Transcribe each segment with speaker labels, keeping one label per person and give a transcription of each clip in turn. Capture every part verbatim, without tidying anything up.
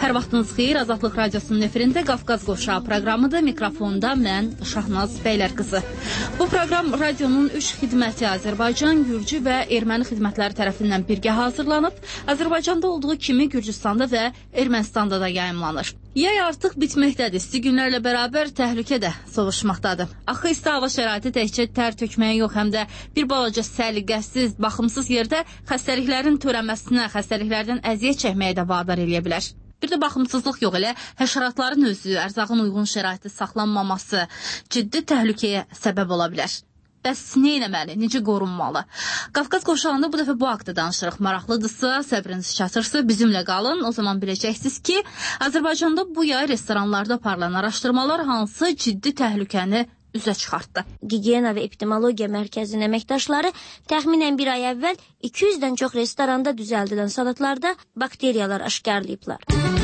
Speaker 1: Hər vaxtınız xeyir, Azadlıq Radiosunun efirində Qafqaz Qoşağı proqramıdır. Mikrofonda mən Şahnaz Bəylər qızı. Bu proqram radionun üç xidməti Azərbaycan, Gürcü və Erməni xidmətləri tərəfindən birgə hazırlanıb. Azərbaycanda olduğu kimi Gürcüstanda və Ermənistanda da yayımlanır. Yay artıq bitməkdədir. İsti günlərlə bərabər təhlükə də sovuşmaqdadır. Axı isti hava şəraiti təkcə tər tökməyə yox, həm də bir balaca səliqəsiz, baxımsız yerdə xəstəliklərin törənməsinə, xəstəliklərdən əziyyət çəkməyə də vadar eləyə bilər. Bir də baxımsızlıq yox, elə həşəratların özü, ərzağın uyğun şəraiti saxlanmaması ciddi təhlükəyə səbəb ola bilər. Bəs nə etməli, necə qorunmalı? Qafqaz Qoşağında bu dəfə bu haqda danışırıq. Maraqlıdırsa, səbriniz çatırsa bizimlə qalın. O zaman biləcəksiniz ki, Azərbaycanda bu yay restoranlarda aparılan araşdırmalar hansı ciddi təhlükəni üzə çıxartdı.
Speaker 2: Gigiyena və Epidemiologiya Mərkəzinin əməkdaşları təxminən bir ay əvvəl iki yüzdən çox restoranda düzəldilən salatlarda bakteriyalar aşkarlayıblar.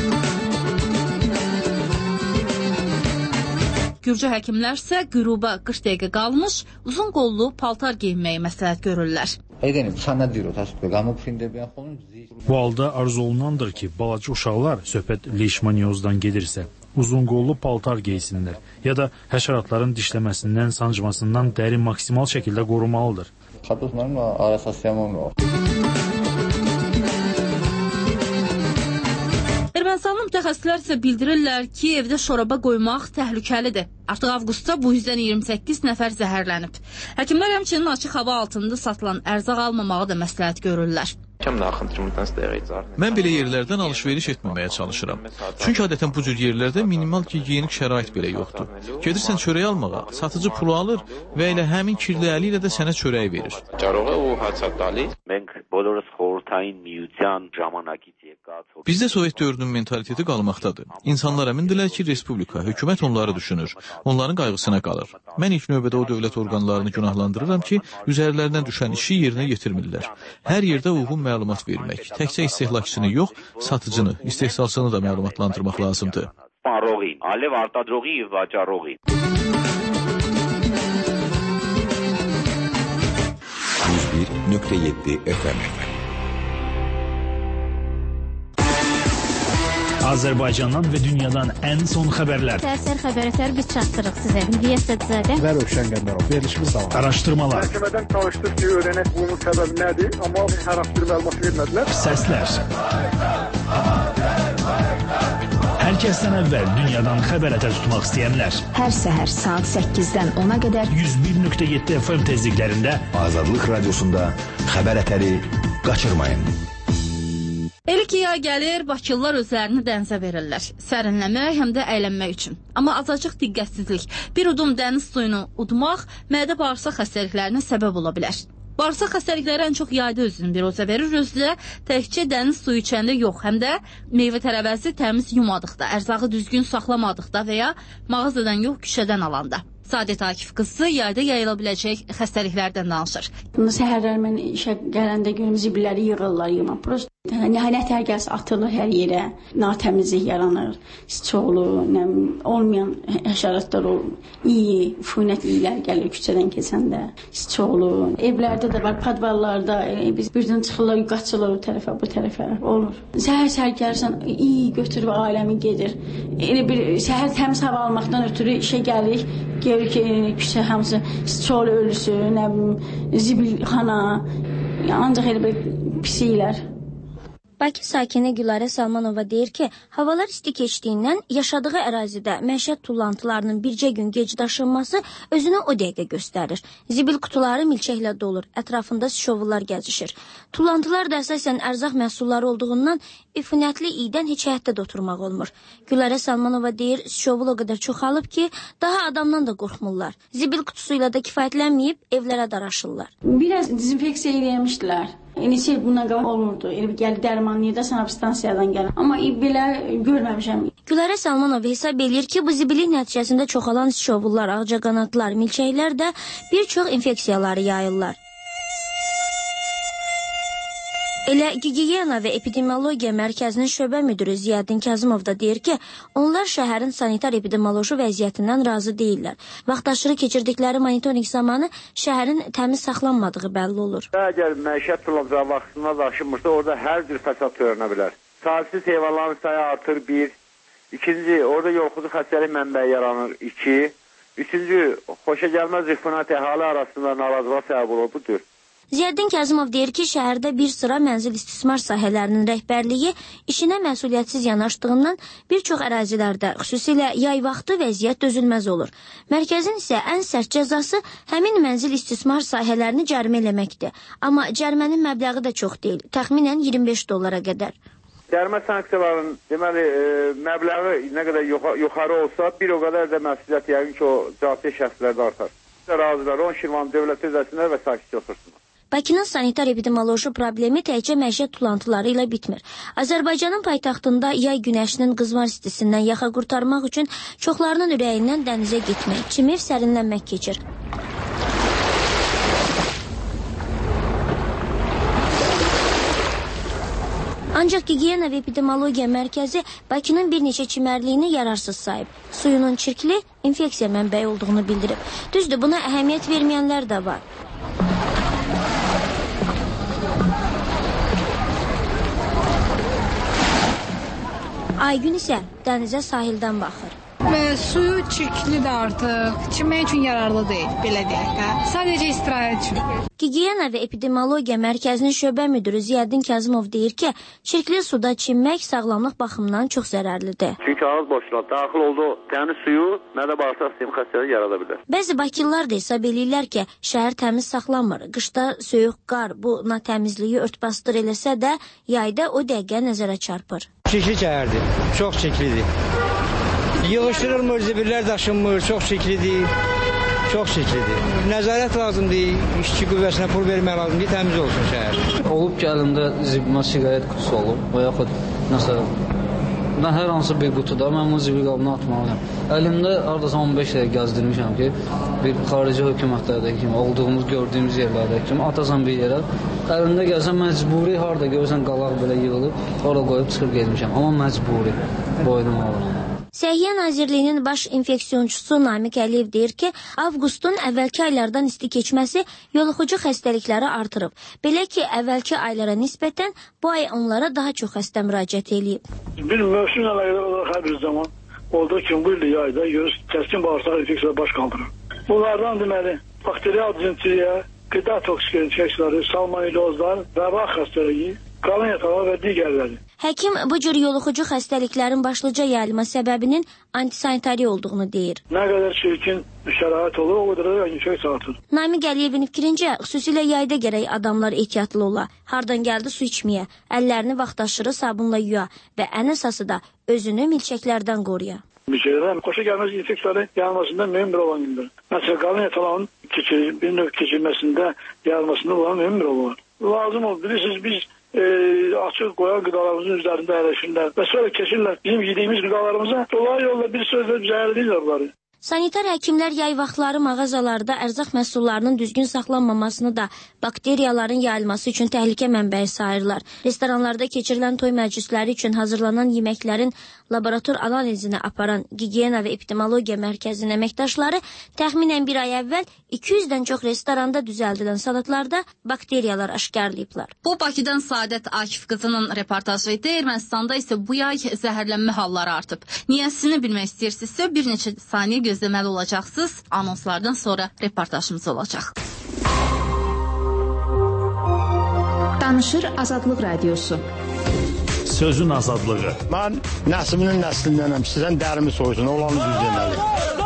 Speaker 1: Gürcü həkimlərsə qüruba qırx dəqiqə qalmış uzun qollu paltar geyinməyi məsləhət görürlər.
Speaker 3: Bu halda arzu olunandır ki, balaca uşaqlar söhbət leishmaniozdan gedirsə, uzun qollu paltar geysinlər ya da həşəratların dişləməsindən, sancmasından dəri maksimal şəkildə qorunmalıdır.
Speaker 1: Ermənistanlı mütəxəssislər isə bildirirlər ki, evdə şoraba qoymaq təhlükəlidir. Artıq avqustda bu yüzdən iyirmi səkkiz nəfər zəhərlənib. Həkimlər həmçinin açıq hava altında satılan ərzaq almamağı da məsləhət görürlər.
Speaker 4: Mən belə yerlərdən alış-veriş etməməyə çalışıram. Çünki adətən bu cür yerlərdə minimal gigiyenik şərait belə yoxdur. Gedirsən çörək almağa, satıcı pulu alır və elə həmin kirli əli ilə də sənə çörək verir. Bizdə Sovet dövrünün mentaliteti qalmaqdadır. İnsanlar əmindirlər ki, respublika, hökumət onları düşünür, onların qayğısına qalır. Mən ilk növbədə o dövlət orqanlarını günahlandırıram ki, üzərlərindən düşən işi yerinə yetirmirlər. Hər yerdə uyğun məlumat vermək, təkcə istehlakçını yox, satıcını, istehsalçını da məlumatlandırmaq lazımdır.
Speaker 5: yüz bir nöqtə yeddi F M
Speaker 3: Azərbaycandan və dünyadan ən son xəbərlər.
Speaker 6: Təsir xəbərətlər biz çatdırıq sizə. Hüdiyyə Sədzadə və Rövşən Qəndərov. Verilişimiz davam.
Speaker 3: Araşdırmalar.
Speaker 7: Məhkəmədən çalışdıq ki, öyrənək bunun səbəbi nədir, amma hər hafta bir məlumat vermədilər.
Speaker 3: Səslər. Hər kəsdən əvvəl dünyadan xəbərətər tutmaq istəyənlər.
Speaker 8: Hər səhər saat səkkizdən ona qədər
Speaker 3: yüz bir nöqtə yeddi F M tezliklərində
Speaker 5: Azadlıq Radiosunda xəbərətəri qaçırmayın.
Speaker 1: Elə ki, yay gəlir, Bakılılar özlərini dənizə verirlər. Sərinləmək, həm də əylənmək üçün. Amma azacıq diqqətsizlik, bir udum dəniz suyunu udmaq mədə bağırsaq xəstəliklərinə səbəb ola bilər. Bağırsaq xəstəlikləri ən çox yayda özünü biruzə verir. Özlə təkcə dəniz suyu içəndə yox, həm də meyvə tərəvəzi təmiz yumadıqda, ərzağı düzgün saxlamadıqda və ya mağazadan yox, küçədən alanda. Sadət Akif qızı yayda yayıla biləcək xəstəliklərdən danışır.
Speaker 9: Səhərlər mən işə gələndə günüm zibilləri yığırlar, yığma. Prost nətər gəlsə atılır hər yerə, natəmizlik yaranır, sıçoğlu, olmayan həşəratlar olur, iyi, füynətliklər gəlir küçədən keçəndə, sıçoğlu. Evlərdə də var, padvallarda, biz birdən çıxırlar, qaçırlar o tərəfə, bu tərəfə, olur. Səhər-səhər gəlirsən, iyi götürüb aləmi gedir. Elə bir səhər təmiz hava almaqdan ötürü işə gəlirik, görür ki, küçə hamısı sıçoğlu ölüsü, nə bilim, zibilxana, ancaq elə bir pisiylər.
Speaker 2: Bakı sakini Gülarə Salmanova deyir ki, havalar isti keçdiyindən yaşadığı ərazidə məişət tullantılarının bircə gün gec daşınması özünü o dəqiqə göstərir. Zibil qutuları milçəklə dolur, ətrafında şovullar gəzişir. Tullantılar da əsasən ərzaq məhsulları olduğundan üfunətli iydən heç həyətdə də oturmaq olmur. Gülarə Salmanova deyir, şovul o qədər çoxalıb ki, daha adamdan da qorxmurlar. Zibil qutusuyla da kifayətlənməyib evlərə daraşırlar.
Speaker 9: Biraz dezinfeksiya eləmişdilər. Neçə il bundan qabaq olurdu. Elə gəlir dərmanlıya da sanabstansiyadan gəlir. Amma belə görməmişəm.
Speaker 2: Gülarə Salmanova hesab eləyir ki, bu zibillik nəticəsində çoxalan şovullar, ağcaqanadlar, milçəklər də bir çox infeksiyaları yayırlar. Elə Gigiyena və Epidemiologiya Mərkəzinin şöbə müdürü Ziyəddin Kazımov da deyir ki, onlar şəhərin sanitar-epidemioloji vəziyyətindən razı deyirlər. Vaxtaşırı keçirdikləri monitorinq zamanı şəhərin təmiz saxlanmadığı bəlli olur.
Speaker 7: Əgər məişət tullantıları vaxtında daşınmırsa, orada hər cür fəsad törənə bilər.
Speaker 10: Sahibsiz heyvanların sayı artır bir. İkinci, orada yoluxucu xəstəlik mənbəyi yaranır iki. Üçüncü, xoşagəlməz rüfunat əhali arasında narazılığa səbəb olur. Budur.
Speaker 2: Ziyəddin Kazımov deyir ki, şəhərdə bir sıra mənzil istismar sahələrinin rəhbərliyi işinə məsuliyyətsiz yanaşdığından bir çox ərazilərdə, xüsusilə yay vaxtı vəziyyət dözülməz olur. Mərkəzin isə ən sərt cəzası həmin mənzil istismar sahələrini cərimə eləməkdir. Amma cərimənin məbləği də çox deyil, təxminən iyirmi beş dollara qədər.
Speaker 10: Cərimə sanksiyalarının deməli e, məbləği nə qədər yuxarı olsa, bir o qədər də məsuliyyət yəqin ki, o cavabdeh şəxslərdə artar. Razılar, on Şirvan dövlət özəsində və sakitcə otursunlar.
Speaker 2: Bakının sanitar-epidemioloji problemi təkcə məişət tullantıları ilə bitmir. Azərbaycanın paytaxtında yay günəşinin qızmar istisindən yaxa qurtarmaq üçün çoxlarının ürəyindən dənizə getmək, çimib sərinlənmək keçir. Ancaq Gigiyena və Epidemiologiya Mərkəzi Bakının bir neçə çimərliyini yararsız sayıb. Suyunun çirkli infeksiya mənbəyi olduğunu bildirib. Düzdür, buna əhəmiyyət verməyənlər də var. Aygün isə dənizə sahildən baxır.
Speaker 11: Və suyu çirklidir artıq, çimmək üçün yararlı deyil, belə deyək də. Sadəcə istirahət üçün.
Speaker 2: Gigiyena və Epidemiologiya Mərkəzinin şöbə müdürü Ziyəddin Kazımov deyir ki, çirkli suda çimmək sağlamlıq baxımından çox zərərlidir.
Speaker 10: Çünki ağız boşluğa daxil olduğu dəniz suyu mədə bağırsaq sistemi xəstəliyi yarada bilər.
Speaker 2: Bəzi bakılılar da hesab eləyirlər ki, şəhər təmiz saxlanmır. Qışda söyüq qar bu natəmizliyi ört-basdır eləsə də, yayda o dəqiqə nəzərə çarpır.
Speaker 12: Çirkli şəhərdir, çox çirklidir. Yığışdırılmır, zibillər daşınmır, çox çirklidir, çox çirklidir. Nəzarət lazımdır, işçi qüvvəsinə pul vermək lazımdır, təmiz olsun şəhər.
Speaker 13: Olub ki, əlimdə zibma siqaret qutusu olub və yaxud məsələn, mən hər hansı bir qutuda mən bu zibil qabını atmalıyım. Əlimdə hardasa on beş dəqiqə gəzdirmişəm ki, bir xarici hökumətlərdəki kimi, olduğumuz, gördüyümüz yerlərdəki kimi atasan bir yerə, əlində gəlsən məcburi, harada görürsən qalaq belə yığılıb, orada qoyub çıxıb gelmişəm, amma məcburi, boynum alır.
Speaker 2: Səhiyyə Nazirliyinin baş infeksiyonçusu Namiq Əliyev deyir ki, avqustun əvvəlki aylardan isti keçməsi yoluxucu xəstəlikləri artırıb. Belə ki, əvvəlki aylara nisbətən bu ay onlara daha çox xəstə müraciət edib.
Speaker 7: Bir mövsüm əlaqədar olaraq hər bir zaman olduğu kimi bu il yayda görürüz, kəskin bağırsaq infeksiyaları baş qaldırır. Bunlardan deməli, bakteriyal dizentiriya, qida toksik infeksiyaları, salmonellozlar, vəba xəstəliyi, qalın yatağı və digərləri.
Speaker 2: Həkim bu cür yoluxucu xəstəliklərin başlıca yayılma səbəbinin antisanitariya olduğunu deyir.
Speaker 7: Nə qədər çirkin şərait olur, o qədər də infeksiya artır.
Speaker 2: Namiq Əliyevin fikrincə, xüsusilə yayda gərək adamlar ehtiyatlı ola. Hardan gəldi su içməyə, əllərini vaxtaşırı sabunla yuya və ən əsası da özünü milçəklərdən qoruya.
Speaker 7: Milçəklər xoşagəlməz infeksiyaların yayılmasında mühüm bir olan gündür. Məsələn, qalın yatağın keçir, bir növ keçirməsində yayılmasında olan mühüm bir olan. Lazım olur, bilirsiniz, biz E, açıq qoyan qıdalarımızın üzərində əyləşirlər və sonra keçirlər bizim yediyimiz qıdalarımıza. Dolayı yolda bir sözlə zəhərləyirlər bunları.
Speaker 2: Sanitar həkimlər yay vaxtları mağazalarda ərzaq məhsullarının düzgün saxlanmamasını da bakteriyaların yayılması üçün təhlükə mənbəyi sayırlar. Restoranlarda keçirilən toy məclisləri üçün hazırlanan yeməklərin laborator analizini aparan Gigiyena və Epidemiologiya Mərkəzinin əməkdaşları təxminən bir ay əvvəl iki yüzdən çox restoranda düzəldilən salatlarda bakteriyalar aşkarlayıblar.
Speaker 1: Bu Bakıdan Saadət Akif qızının reportajı idi. Ermənistanda isə bu yay zəhərlənmə halları artıb. Niyəsini bilmək istəyirsinizsə bir neçə saniyə gözləməli olacaqsınız. Anonslardan sonra reportajımız olacaq.
Speaker 8: Danışır Azadlıq Radiosu.
Speaker 14: Sözün azadlığı.
Speaker 15: Mən nəslinin nəslindənəm. Sizdən dərimi soysun, olanı düz deməli.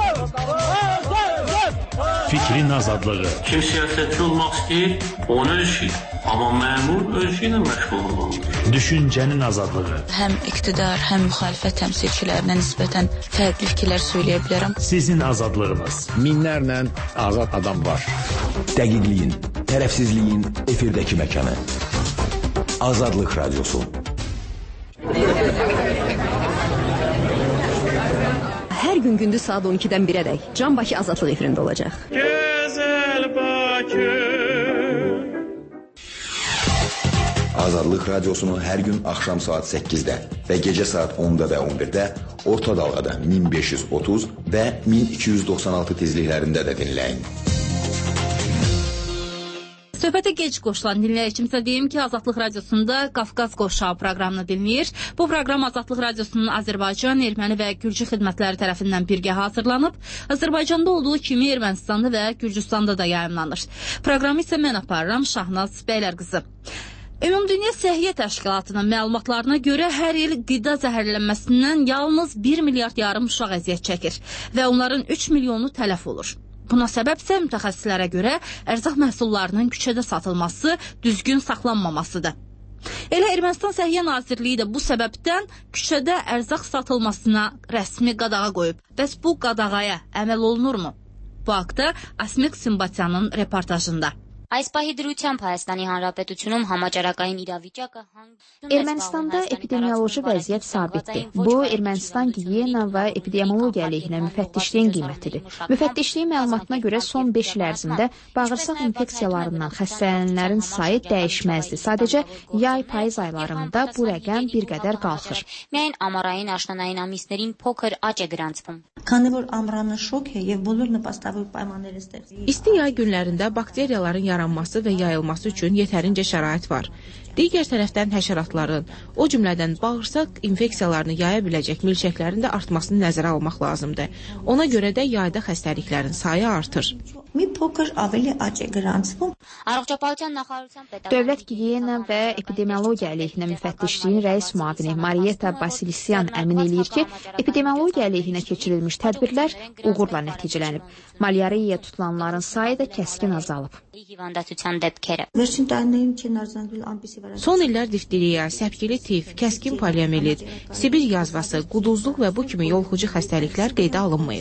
Speaker 14: Fikrin azadlığı.
Speaker 16: Kim siyasətçi olmaq istəyir, onu öz işi. Amma məmur öz işi ilə məşğul olmalıdır.
Speaker 14: Düşüncənin azadlığı.
Speaker 17: Həm iqtidar, həm müxalifət təmsilçilərinə nisbətən fərqli fikirlər söyləyə bilərəm.
Speaker 14: Sizin azadlığınız.
Speaker 5: Minlərlə azad adam var. Dəqiqliyin, tərəfsizliyin efirdəki məkanı. Azadlıq Radiosu.
Speaker 18: Hər gün gündüz saat on ikidən birədək Can Bakı Azadlıq efirində olacaq.
Speaker 19: Gözəl Bakı.
Speaker 5: Azadlıq Radiosunu hər gün axşam saat səkkizdə və gecə saat onda və on birdə orta dalğada min beş yüz otuz və min iki yüz doxsan altı tezliklərində də dinləyin.
Speaker 1: Söhbətə gec qoşulan dinləyicimizə deyim ki, Azadlıq Radiosunda Qafqaz Qoşağı proqramını dinləyir. Bu proqram Azadlıq Radiosunun Azərbaycan, Erməni və Gürcü xidmətləri tərəfindən birgə hazırlanıb. Azərbaycanda olduğu kimi Ermənistanda və Gürcüstanda da yayımlanır. Proqramı isə mən aparıram, Şahnaz Bəylərqızı. Ümumdünya Səhiyyə Təşkilatının məlumatlarına görə hər il qida zəhərlənməsindən yalnız bir milyard yarım uşaq əziyyət çəkir və onların üç milyonu tələf olur. Buna səbəbsə mütəxəssislərə görə ərzaq məhsullarının küçədə satılması, düzgün saxlanmamasıdır. Elə Ermənistan Səhiyyə Nazirliyi də bu səbəbdən küçədə ərzaq satılmasına rəsmi qadağa qoyub. Bəs bu qadağaya əməl olunurmu? Bu haqda Asmik Simbatyanın reportajında.
Speaker 20: Այս պահի դրությամբ Հայաստանի Հանրապետությունում համաճարակային իրավիճակը
Speaker 8: Ermənistanda epidemioloji vəziyyət sabitdir. Bu, Ermənistan gigiyena və epidemiologiya əleyhinə müfəttişliyin qiymətidir. Müfəttişliyin məlumatına görə son beş il ərzində bağırsaq infeksiyalarından xəstələnənlərin sayı dəyişməzdir. Sadəcə yay payız aylarında bu rəqəm bir qədər qalxır.
Speaker 20: Միայն ամառային աշնանային ամիսներին փոքր աճ է գրանցվում.
Speaker 21: Քանի որ ամռանը շոկ է եւ բոլոր նպաստավոր պայմանները ստեղծի.
Speaker 22: İsti yay günlərində bakteriyaların yaranması və yayılması üçün yetərincə şərait var. Digər tərəfdən həşəratların, o cümlədən bağırsaq infeksiyalarını yaya biləcək milçəklərin də artmasını nəzərə almaq lazımdır. Ona görə də yayda xəstəliklərin sayı artır.
Speaker 21: Mi փոքր ավելի աճ է գրանցվում.
Speaker 20: Առողջապահության նախարարության
Speaker 8: Dövlət Gigiyena və Epidemiologiya əleyhinə müfəttişliyin rəis müavini Marietta Basilisyan əmin eləyir ki, epidemiologiya əleyhinə keçirilmiş tədbirlər uğurla nəticələnib. Malyariya tutulanların sayı da kəskin azalıb.
Speaker 22: Son illər diftiriya, səpkili tif, kəskin poliomiyelit, Sibir yazvası, quduzluq və bu kimi yoluxucu xəstəliklər qeydə alınmayıb.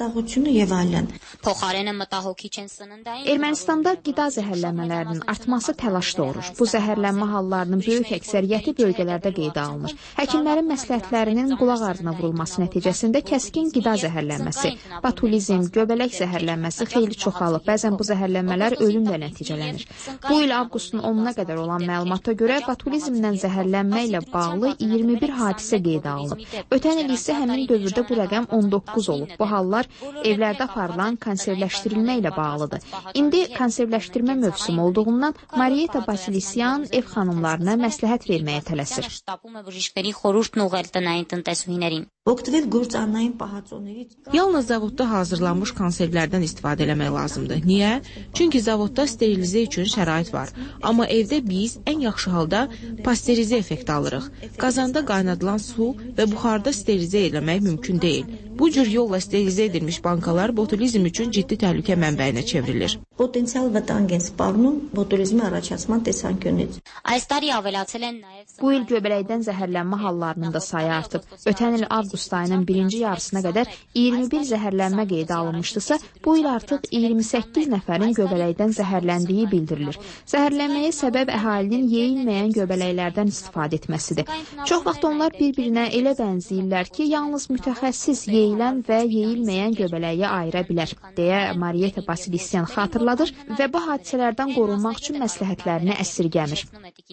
Speaker 8: Ermənistanda qida zəhərlənmələrinin artması təlaş doğurur. Bu zəhərlənmə hallarının böyük əksəriyyəti bölgələrdə qeydə alınır. Həkimlərin məsləhətlərinin qulaq ardına vurulması nəticəsində kəskin qida zəhərlənməsi, batulizm, göbələk zəhərlənməsi xeyli çoxalıb. Bəzən bu zəhərlənmələr ölümlə nəticələnir. Bu il avqustun onuna qədər olan məlumata görə batulizmdən zəhərlənmə ilə bağlı iyirmi bir hadisə qeydə alınıb. Ötən il isə həmin dövrdə bu rəqəm on doqquz olub. Bu hallar evlərdə aparılan konservləşdirilmə ilə bağlıdır. İndi konservləşdirmə mövsümü olduğundan Marietta Basilisyan ev xanımlarına məsləhət verməyə tələsir.
Speaker 22: Yalnız zavodda hazırlanmış konservlərdən istifadə eləmək lazımdır. Niyə? Çünki zavodda sterilizə üçün şərait var. Amma evdə biz ən yaxşı halda pasterizə effekt alırıq. Qazanda qaynadılan su və buxarda sterilizə eləmək mümkün deyil. Bu cür yolla sterilizə edilmiş bankalar botulizm üçün ciddi təhlükə mənbəyinə çevrilir.
Speaker 21: Potensial վտանգ են սպառնում բոտուլիզմի առաջացման տեսանկյունից.
Speaker 8: Bu il göbələkdən zəhərlənmə hallarının da sayı artıb. Ötən il avqust ayının birinci yarısına qədər iyirmi bir zəhərlənmə qeydə alınmışdısa, bu il artıq iyirmi səkkiz nəfərin göbələkdən zəhərləndiyi bildirilir. Zəhərlənməyə səbəb əhalinin yeyilməyən göbələklərdən istifadə etməsidir. Çox vaxt onlar bir-birinə elə bənzəyirlər ki, yalnız mütəxəssis yeyilən və yeyilməyən göbələyi ayıra bilər, deyə Marietta Basilisyan xatırladır və bu hadisələrdən qorunmaq üçün məsləhətlərini əsirgəmir.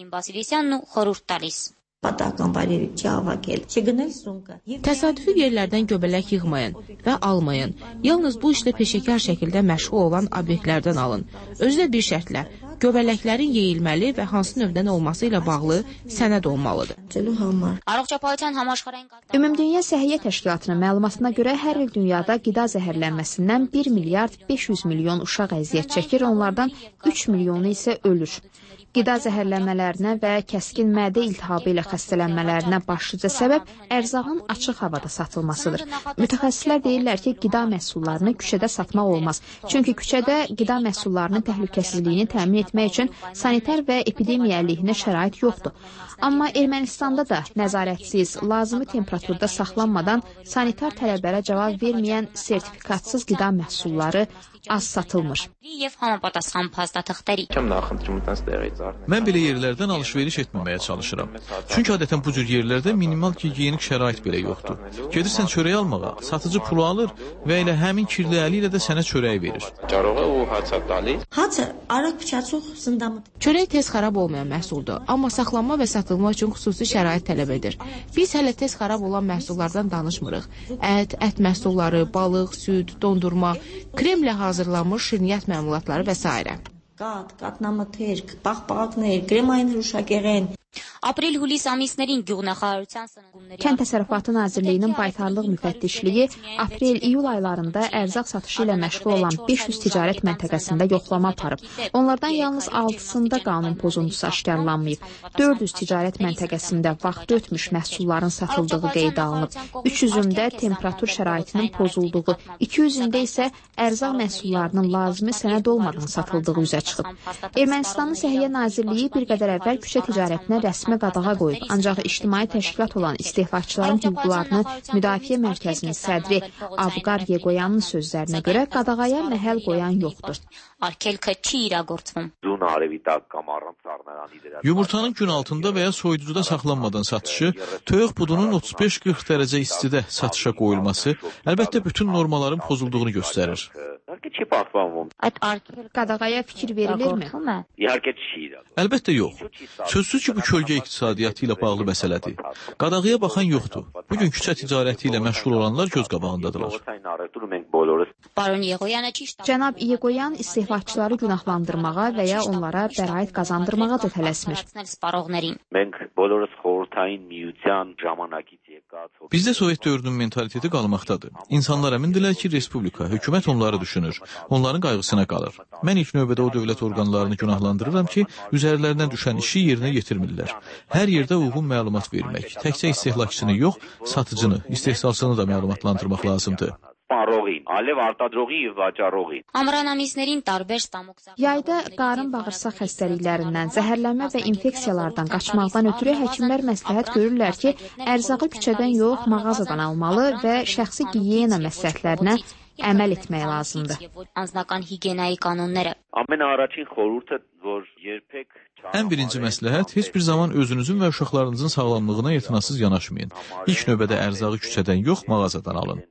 Speaker 22: Təsadüfi yerlərdən göbələk yığmayın və almayın. Yalnız bu işlə peşəkar şəkildə məşğul olan obyektlərdən alın. Özü də bir şərtlə, göbələklərin yeyilməli və hansı növdən olması ilə bağlı sənəd olmalıdır.
Speaker 8: Ümumdünya Səhiyyə Təşkilatının məlumatına görə hər il dünyada qida zəhərlənməsindən bir milyard beş yüz milyon uşaq əziyyət çəkir, onlardan üç milyonu isə ölür. Qida zəhərlənmələrinə və kəskin mədə iltihabı ilə xəstələnmələrinə başlıca səbəb ərzağın açıq havada satılmasıdır. Mütəxəssislər deyirlər ki, qida məhsullarını küçədə satmaq olmaz. Çünki küçədə qida məhsullarının təhlükəsizliyini təmin etmək üçün sanitar və epidemiya əleyhinə şərait yoxdur. Amma Ermənistanda da nəzarətsiz, lazımi temperaturda saxlanmadan sanitar tələblərə cavab verməyən sertifikatsız qida məhsulları az satılmır.
Speaker 4: Mən belə yerlərdən alış-veriş etməməyə çalışıram. Çünki adətən bu cür yerlərdə minimal gigiyenik şərait belə yoxdur. Gedirsən çörək almağa, satıcı pulu alır və elə həmin kirli əli ilə də sənə çörək verir.
Speaker 22: Çörək tez xarab olmayan məhsuldur, amma saxlanma və satılma üçün xüsusi şərait tələb edir. Biz hələ tez xarab olan məhsullardan danışmırıq. Ət, ət məhsulları, balıq, süd, dondurma, kremlə hazırlanmış şirniyyat məmulatları və s.
Speaker 21: Կատ, կատնամթերք, պաղպաղակներ, գրեմային հրուշակեղեն։
Speaker 20: Ապրիլ-հուլիս ամիսներին գյուղնախարարության սննդումների
Speaker 8: Kənd Təsərrüfatı Nazirliyinin Baytarlıq Müfəttişliyi aprel-iyul aylarında ərzaq satışı ilə məşğul olan beş yüz ticarət məntəqəsində yoxlama aparıb. Onlardan yalnız altısında qanun pozuntusu aşkarlanmayıb. dörd yüz ticarət məntəqəsində vaxtı ötmüş məhsulların satıldığı qeydə alınıb. üç yüzündə temperatur şəraitinin pozulduğu, iki yüzündə isə ərzaq məhsullarının lazımi sənəd olmadan satıldığı üzə çıxıb. Ermənistanın Səhiyyə Nazirliyi bir qədər əvvəl küçə ticarətinə rəsmi qadağa qoyub, ancaq ictimai təşkilat olan istehlakçıların hüquqlarını Müdafiə Mərkəzinin sədri Avqar Yegoyanın sözlərinə görə qadağaya məhəl qoyan yoxdur.
Speaker 4: Yumurtanın gün altında və ya soyuducuda saxlanmadan satışı, toyuq budunun otuz beş qırx dərəcə istidə satışa qoyulması əlbəttə bütün normaların pozulduğunu göstərir.
Speaker 8: Qadağaya fikir verilirmi?
Speaker 4: Əlbəttə yox. Sözsüz ki, bu kölgə iqtisadiyyatı ilə bağlı məsələdir. Qadağaya baxan yoxdur. Bugün küçə ticarəti ilə məşğul olanlar göz qabağındadılar.
Speaker 8: Cənab Yegoyan istehlakçıları günahlandırmağa və ya onlara bəraət qazandırmağa da tələsmir.
Speaker 4: Bizdə Sovet dövrünün mentaliteti qalmaqdadır. İnsanlar əmindirlər ki, respublika, hökumət onları düşünür, onların qayğısına qalır. Mən ilk növbədə o dövlət orqanlarını günahlandırıram ki, üzərlərinə düşən işi yerinə yetirmirlər. Hər yerdə uyğun məlumat vermək, təkcə istehlakçını yox, satıcını, istehsalçını da məlumatlandırmaq lazımdır.
Speaker 8: Yayda qarın bağırsaq xəstəliklərindən, zəhərlənmə və infeksiyalardan qaçmaqdan ötürü həkimlər məsləhət görürlər ki, ərzağı küçədən yox, mağazadan almalı və şəxsi gigiyena məsləhətlərinə əməl etmək lazımdır.
Speaker 4: Ən birinci məsləhət, heç bir zaman özünüzün və uşaqlarınızın sağlamlığına etinasız yanaşmayın. İlk növbədə ərzağı küçədən yox, mağazadan alın.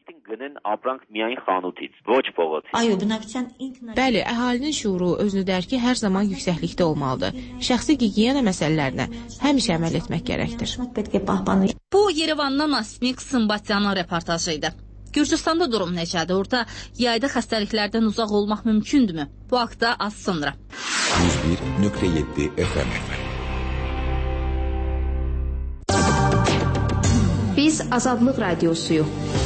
Speaker 22: Bəli, əhalinin şuuru özünü dərki hər zaman yüksəklikdə olmalıdır. Şəxsi gigiyena məsələlərinə həmişə əməl etmək gərəkdir.
Speaker 1: Bu, Yerevandan Asmik Sımbatyanın reportajı idi. Gürcüstanda durum necədir? Orada yayda xəstəliklərdən uzaq olmaq mümkündürmü? Bu haqda az sonra.
Speaker 5: yüz bir nöqtə yeddi F M.
Speaker 8: Biz Azadlıq Radiosuyuq.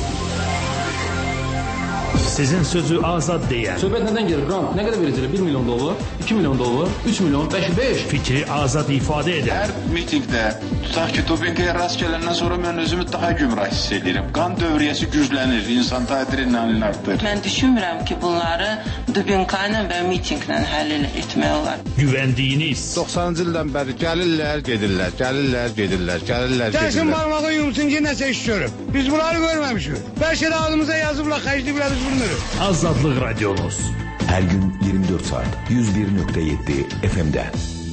Speaker 14: Sizin sözü azad deyən.
Speaker 3: Söhbət nədən gelir? Qrant nə qədər verəcəklər? bir milyon dollar, iki milyon dollar, üç milyon, beş, beş.
Speaker 14: Fikri azad ifadə edən.
Speaker 6: Hər mitingdə, tutaq ki, Tobenkaya rast gələndən sonra mən özümü daha gümrah hiss edirəm. Qan dövriyyəsi güclənir, insanda adrenalin artır.
Speaker 23: Mən düşünmürəm ki, bunları Tobenkayla və mitinglə həll etmək olar.
Speaker 14: Güvəndiyiniz.
Speaker 15: doxsanıncı ildən bəri gəlirlər, gedirlər, gəlirlər, gedirlər, gəlirlər, gedirlər.
Speaker 24: Gəlsin barmağı yumsun ki, nəsə iş görüb. Biz bunları görməmişik. Bəlkə də adımıza yazıblar, xərcliyiblər, biz bunu.
Speaker 14: Azadlıq Radionuz.
Speaker 5: Hər gün iyirmi dörd saat yüz bir nöqtə yeddi F M-də.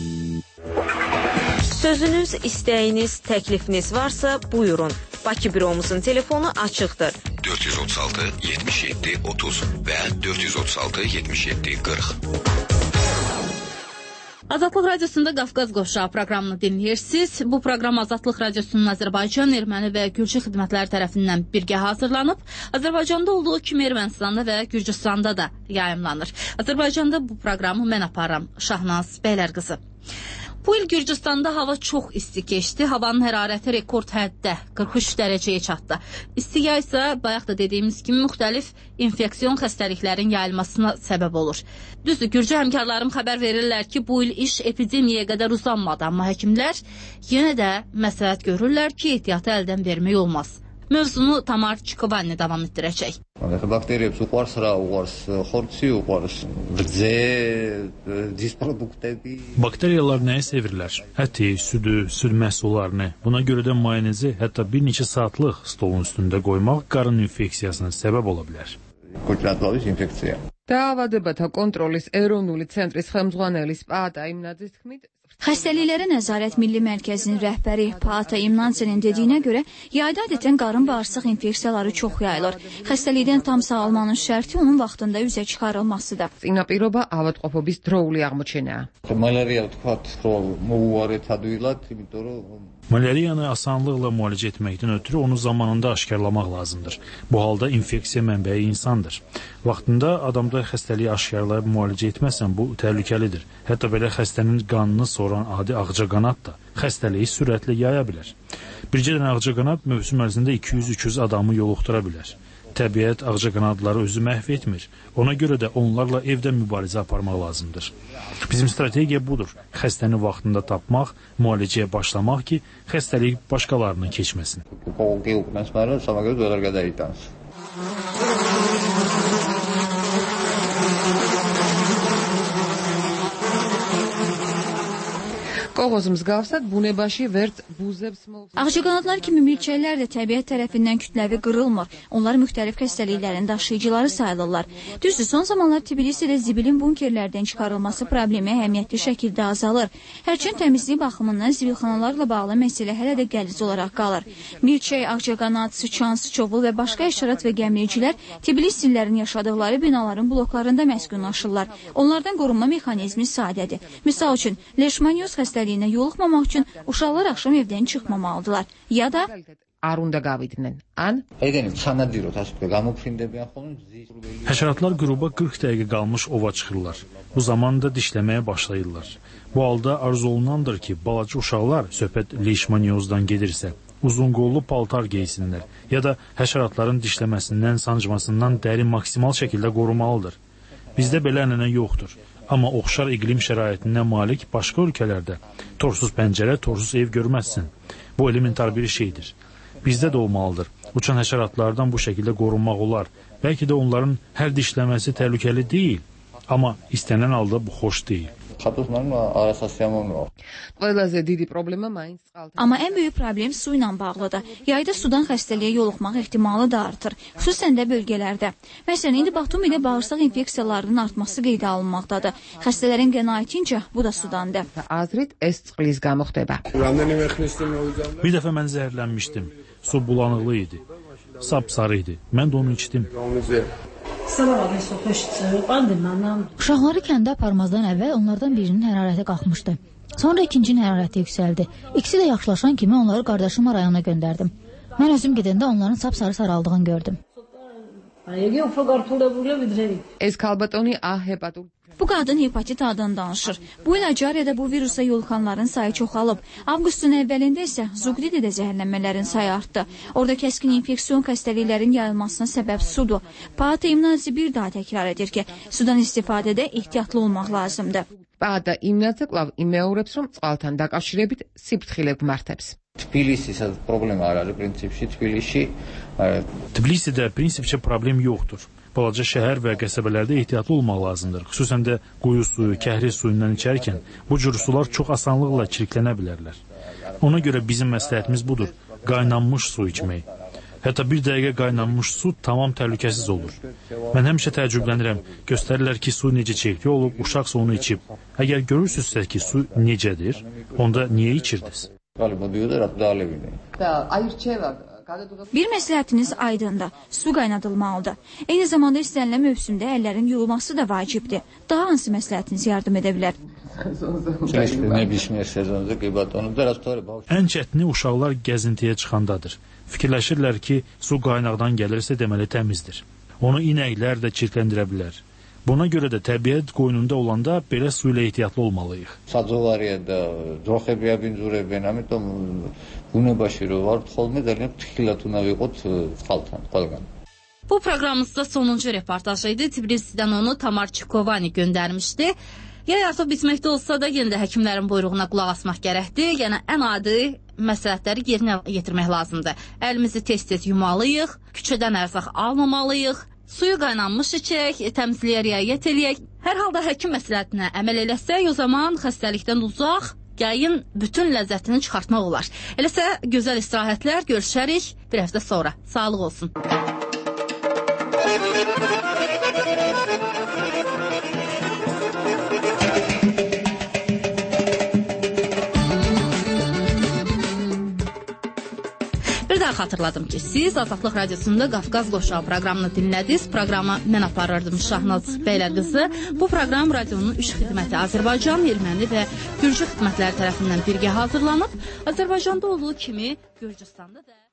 Speaker 25: Sözünüz, istəyiniz, təklifiniz varsa buyurun. Bakı büromuzun telefonu açıqdır.
Speaker 5: dörd yüz otuz altı yetmiş yeddi otuz və dörd yüz otuz altı yetmiş yeddi qırx.
Speaker 1: Azadlıq Radiosunda Qafqaz Qovşağı proqramını dinləyirsiniz. Bu proqram Azadlıq Radiosunun Azərbaycan, Erməni və Gürcü xidmətləri tərəfindən birgə hazırlanıb. Azərbaycanda olduğu kimi Ermənistanda və Gürcüstanda da yayımlanır. Azərbaycanda bu proqramı mən aparıram, Şahnaz Bəylərqızı. Bu il Gürcüstanda hava çox isti keçdi. Havanın hərarəti rekord həddə qırx üç dərəcəyə çatdı. İsti yay isə bayaq da dediyimiz kimi müxtəlif infeksiyon xəstəliklərin yayılmasına səbəb olur. Düzdür, Gürcü həmkarlarım xəbər verirlər ki, bu il iş epidemiyaya qədər uzanmadı, amma həkimlər yenə də məsləhət görürlər ki, ehtiyatı əldən vermək olmaz. Mövzunu Tamar Çikovanni davam etdirəcək.
Speaker 26: Bakteriyası uqars ra, uqars xortsi, uqars gıdze, disproduktəvi.
Speaker 14: Bakteriyalar nəyi sevirlər? Əti, südü, süd məhsullarını. Buna görə də mayonezi hətta bir neçə saatlıq stolun üstündə qoymaq qarın infeksiyasına səbəb ola bilər.
Speaker 26: Kotlatlavis infeksiya.
Speaker 27: Დაავადებათა კონტროლის ეროვნული ცენტრის ხელმძღვანელის პაატა იმნაძის თქმით,
Speaker 28: Xəstəliklərə Nəzarət Milli Mərkəzinin rəhbəri Paata İmnansenin dediyinə görə, yayda adətən qarın bağırsaq infeksiyaları çox yayılır. Xəstəlikdən tam sağalmanın şərti onun vaxtında üzə çıxarılmasıdır.
Speaker 27: წინაპირობა ავადმყოფობის დროული აღმოჩენაა.
Speaker 26: მალარია ვთქვათ, რომ მოუარეთ ადვილად, იმიტომ რომ
Speaker 14: Malariyanı asanlıqla müalicə etməkdən ötürü onu zamanında aşkarlamaq lazımdır. Bu halda infeksiya mənbəyi insandır. Vaxtında adamda xəstəliyi aşkarlayıb müalicə etməsən bu təhlükəlidir. Hətta belə xəstənin qanını soran adi ağcaqanad da xəstəliyi sürətlə yaya bilər. Bircə dənə ağcaqanad mövsüm ərzində iki yüz üç yüz adamı yoluxdura bilər. Təbiət ağcaqanadları özü məhv etmir. Ona görə də onlarla evdə mübarizə aparmaq lazımdır. Bizim strategiya budur. Xəstəni vaxtında tapmaq, müalicəyə başlamaq ki, xəstəlik başqalarına keçməsin.
Speaker 27: Qoğoz მსგავსად ბუნებაში ვერც ბუზებს მოვ.
Speaker 28: Ağcaqanadlar kimi milçəklər də təbiət tərəfindən kütləvi qırılmır. Onlar müxtəlif xəstəliklərin daşıyıcıları sayılırlar. Düzdür, son zamanlar Tbilisidə zibilin bunkerlərdən çıxarılması problemi əhəmiyyətli şəkildə azalır. Hərçənd təmizlik baxımından zibilxanalarla bağlı məsələ hələ də qəliz olaraq qalır. Milçək, ağcaqanad, sıçan, sıçovul və başqa həşərat və gəmiricilər Tbilisilərin yaşadıkları binaların bloklarında məskunlaşırlar. Onlardan qorunma mexanizmi sadədir. Misal üçün, leishmaniyoz xəstəliyi yoluxmamaq üçün uşaqlar axşam evdən çıxmamalıdırlar. Ya da
Speaker 27: არ უნდა გავიდნენ. ან
Speaker 14: Həşəratlar qrupa qırx dəqiqə qalmış ova çıxırlar. Bu zaman da dişləməyə başlayırlar. Bu halda arzu olunandır ki, balaca uşaqlar söhbət leishmaniyozdan gedirsə, uzun qollu paltar geysinlər ya da həşəratların dişləməsindən, sancmasından dəri maksimal şəkildə qorumalıdır. Bizdə belə ənənə yoxdur. Amma oxşar iqlim şəraitinə malik başqa ölkələrdə torsuz pəncərə, torsuz ev görməzsən. Bu elementar bir şeydir. Bizdə də olmalıdır. Uçan həşəratlardan bu şəkildə qorunmaq olar. Bəlkə də onların hər dişləməsi təhlükəli deyil. Amma istənilən halda bu xoş deyil.
Speaker 27: ყველაზე დიდი პრობლემა მაინც წყალთან.
Speaker 28: Amma ən böyük problem su ilə bağlıdır. Yayda sudan xəstəliyə yoluxmaq ehtimalı da artır, xüsusən də bölgələrdə. Məsələn, indi Batumidə bağırsaq infeksiyalarının artması qeydə alınmaqdadır. Xəstələrin qənaətincə bu da sudandır.
Speaker 27: აზრით ეს წყლის გამო ხდება.
Speaker 14: Bir dəfə mən zəhərlənmişdim. Su bulanıqlı idi. Sapsarı idi. Mən də onu içdim.
Speaker 2: Uşaqları kəndə aparmazdan əvvəl onlardan birinin hərarəti qalxmışdı. Sonra ikincinin hərarəti yüksəldi. İkisi də yaxşılaşan kimi onları qardaşıma rayona göndərdim. Mən özüm gedəndə onların sapsarı saraldığını gördüm.
Speaker 27: ეს ქალბატონი A hepatur.
Speaker 28: Bu qadın hepatit adını danışır. Bu il Acariyada bu virusa yoluxanların sayı çoxalıb. Avqustun əvvəlində isə Zuqdidə zəhərlənmələrin sayı artdı. Orada kəskin infeksiyon xəstəliklərin yayılmasına səbəb sudur. Paata İmnazi bir daha təkrar edir ki, sudan istifadədə ehtiyatlı olmaq lazımdır.
Speaker 27: Paata İmnazi კლავ იმეორებს, რომ წყალთან დაკავშირებით სიფრთხილე გმართებს.
Speaker 26: Tbilisidə problem var, prinsipçi Tbilisi.
Speaker 14: Tbilisidə prinsipçi problem yoxdur. Balaca şəhər və qəsəbələrdə ehtiyatlı olmaq lazımdır. Xüsusən də quyu suyu, kəhri suyundan içərkən bu cür sular çox asanlıqla çirklənə bilərlər. Ona görə bizim məsləhətimiz budur, qaynanmış su içmək. Hətta bir dəqiqə qaynanmış su tamam təhlükəsiz olur. Mən həmişə təəccüblənirəm, göstərirlər ki, su necə çirkli olub, uşaqsa onu içib. Əgər görürsünüzsə ki, su necədir, onda niyə içirdiniz?
Speaker 28: Bir məsləhətiniz aydındır, su qaynadılmalıdır. Eyni zamanda istənilən mövsümdə əllərin yuyulması da vacibdir. Daha hansı məsləhətiniz yardım edə bilər?
Speaker 14: Ən çətini uşaqlar gəzintiyə çıxandadır. Fikirləşirlər ki, su qaynaqdan gəlirsə deməli təmizdir. Onu inəklər də çirkləndirə bilər. Buna görə də təbiət qoynunda olanda belə su ilə ehtiyatlı olmalıyıq.
Speaker 1: Bu proqramımızda sonuncu reportaj idi. Tbilisidən onu Tamar Çikovani göndərmişdi. Yay artıq bitməkdə olsa da yenə də həkimlərin buyruğuna qulaq asmaq gərəkdir. Yəni ən adi məsləhətləri yerinə yetirmək lazımdır. Əlimizi tez-tez yumalıyıq, küçədən ərzaq almamalıyıq. Suyu qaynanmış içək, təmizliyə riayət eləyək. Hər halda həkim məsləhətinə əməl eləsək, o zaman xəstəlikdən uzaq, yayın bütün ləzzətini çıxartmaq olar. Eləsə, gözəl istirahətlər, görüşərik bir həftə sonra. Sağlıq olsun. Və xatırladım ki, siz Azadlıq Radiosunda Qafqaz Qoşağı proqramını dinlədiniz. Proqramı mən aparırdım Şahnaz Bəylərqızı. Bu proqram radionun üç xidməti Azərbaycan, erməni və gürcü xidmətləri tərəfindən birgə hazırlanıb. Azərbaycanda olduğu kimi Gürcüstanda da